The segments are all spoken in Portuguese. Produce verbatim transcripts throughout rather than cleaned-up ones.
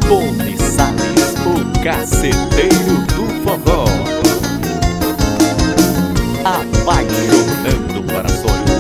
Tony Salles, o caceteiro do forró, apaixonando corações.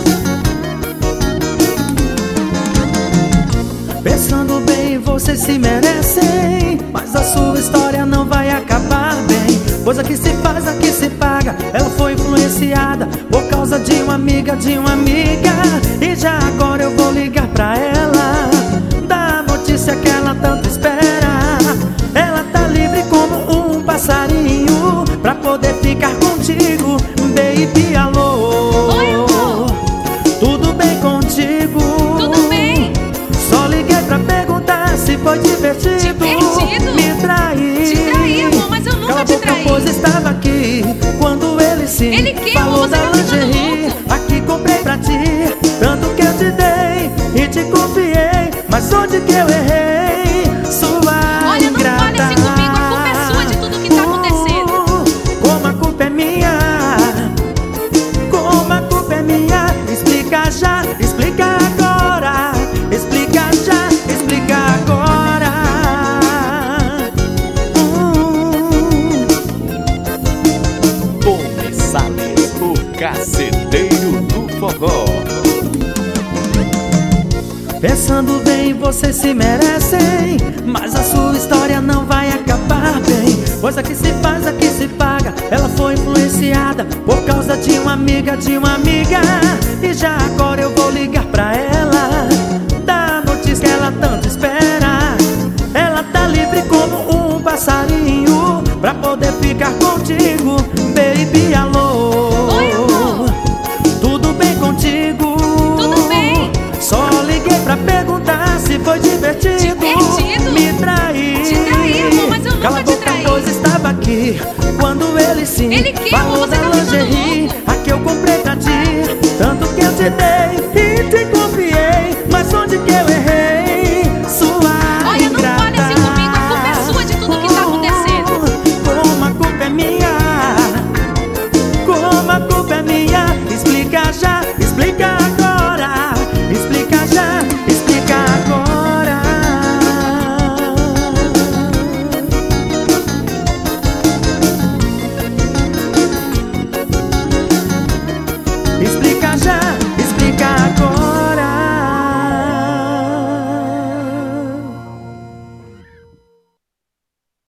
Pensando bem, vocês se merecem, mas a sua história não vai acabar bem. Pois aqui se faz, aqui se paga. Ela foi influenciada por causa de uma amiga, de uma amiga. E já agora eu vou ligar pra ela, dar a notícia que ela tanto espera. Ela tá livre como um passarinho pra poder ficar contigo, baby, alô. Oi, amor. Tudo bem contigo? Tudo bem. Só liguei pra perguntar se foi divertido. Divertido? Me trair. Te traí, amor, mas eu nunca Cala a te boca, traí. pois estava aqui quando ele sim Ele que, falou amor, você da tá ficando lingerie. louco. Aqui comprei pra ti, tanto que eu te dei e te confiei. Mas onde que eu errei? Sua Olha, não ingrata. fale assim comigo, a culpa é sua de tudo que tá acontecendo. Uh, Como a culpa é minha, como a culpa é minha. Explica já, explica agora. Explica já, explica agora. uh. Tony Salles, o caceteiro do forró, Pensando bem, vocês se merecem, mas a sua história não vai acabar bem. Pois aqui se faz, aqui se paga. Ela foi influenciada por causa de uma amiga, de uma amiga. E já agora eu vou ligar pra ela, dar a notícia que ela tanto espera. Ela tá livre como um passarinho pra poder ficar contigo, baby, alô. Oi, amor. Tudo bem contigo? Tudo bem. Só liguei pra perguntar se foi divertido. Divertido? Me trair. Te traí, amor, mas eu nunca Cala a te boca, traí. pois estava aqui quando ele sim Ele que, falou amor, você da tá ficando lingerie. louco. Aqui eu comprei pra ti, tanto que eu te dei e te confiei. Mas onde que eu errei?